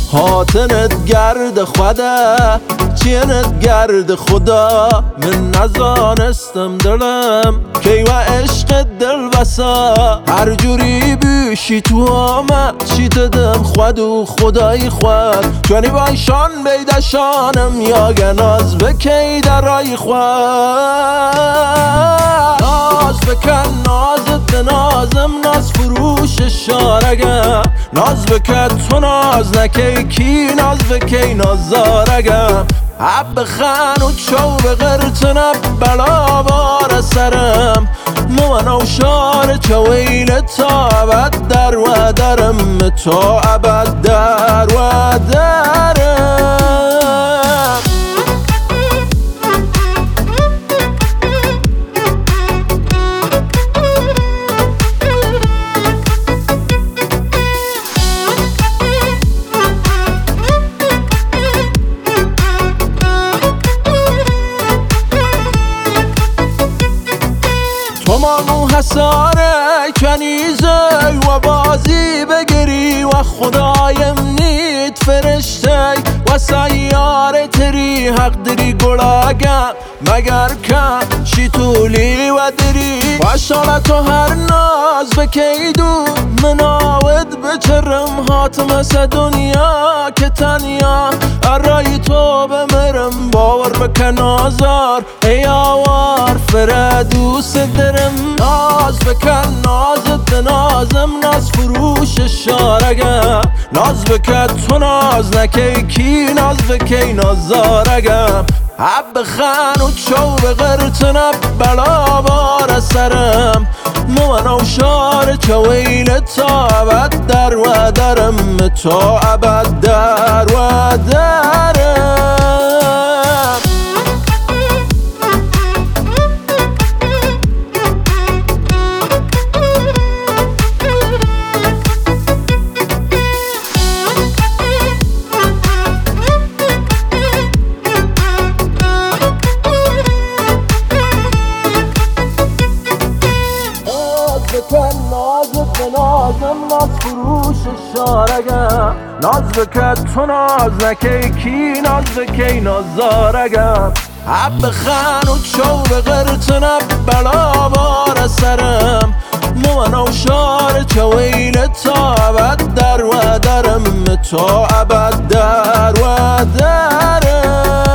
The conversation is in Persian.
هاتنت گرد خدا چینت گرد خدا من نزانستم دلم کی و عشق دل بسا هر جوری بیشی تو آمد چی دم خود و خدای خود چونی بایشان بیدشانم یا گناز بکی درای خود ناز بکن نازت به نازم ناز فروش شارگم ناز بکن تو ناز نکی کی ناز بکی نازارگم حب خان و چو به غرتنم بلا بار سرم موانو شار چویل تا ابد در و درم تا ابد در و درم تو مانو حساره کنیزه و بازی بگیری و خدایم نیت فرشته و سیاره تری حق دری گلاگم مگر کم شیطولی و دری و شالت و هر ناز بکیدو مناود بچرم حاتم سه دنیا که تنیا ارای تو بمرم باور بکن آزار ای آوار فردوس درم ناز بکن نازت به نازم ناز فروش شارگم ناز بکن تو ناز نکی کی ناز بکی نازارگم حب خان و چو به غرتنم بلا بار سرم موانو شار چویل تا ابد در و درم تا ابد در و درم نازت به نازم ناز فروش شارگم ناز بکن تو ناز نکی کی ناز بکی نازارگم حب خان و چو به غرتنم بلا بار سرم موانو شار چویل تا ابد در و درم تا ابد در و درم